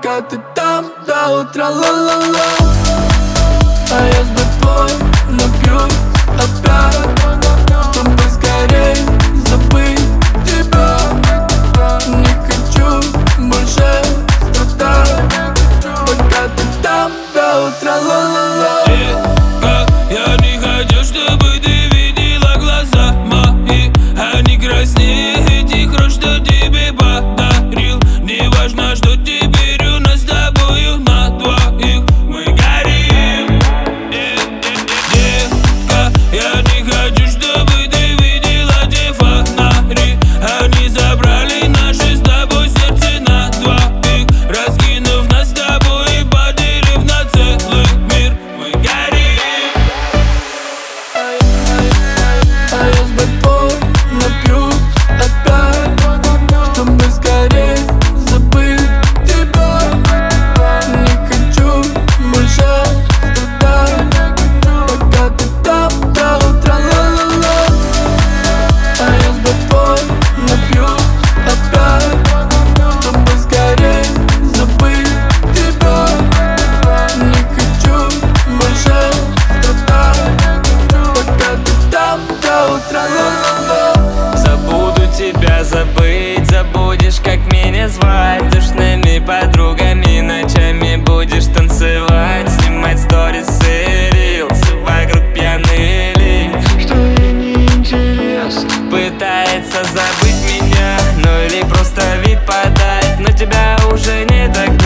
пока ты там до утра, ла-ла-ла. А я с тобой напьюсь опять, чтобы скорей забыть тебя. Не хочу больше страдать, пока ты там до утра, ла-ла-ла. Я не хочу, чтобы ты видела глаза мои. Они краснее этих роз, что тебе подарил. Не важно, что теперь у нас с тобою на двоих. Мы горим. Детка, я не хочу, чтобы ты видела те фонари. Они забрали наши с тобой сердце на двоих, раскинув нас с тобой и поделив на целый мир. Мы горим. А я с тобой напьюсь опять, чтобы скорей забыть тебя. Не хочу больше страдать, пока ты там до утра, ла-ла-ла. А я с тобой напьюсь опять, чтобы скорей забыть тебя. Не хочу больше страдать, пока ты там до утра, ла-ла-ла. Забуду тебя забыть, забудешь, как меня звать. С душными подругами ночами будешь танцевать, снимать сторисы, рилсы, вокруг пьяные лица. Что ей не интересно, Пытается забыть меня, ну или просто вид подать, но тебя уже не догнать.